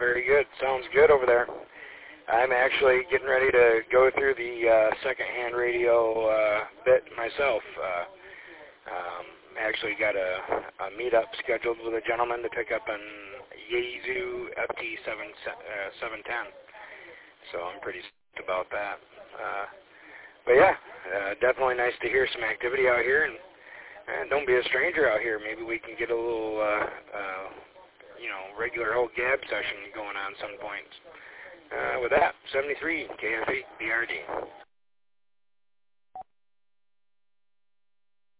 very good. Sounds good over there. I'm actually getting ready to go through the secondhand radio bit myself. Actually got a meetup scheduled with a gentleman to pick up an Yaesu FT710. So I'm pretty stoked about that. But yeah, definitely nice to hear some activity out here, and don't be a stranger out here. Maybe we can get a little, regular old gab session going on some point. With that, 73 KFE BRD.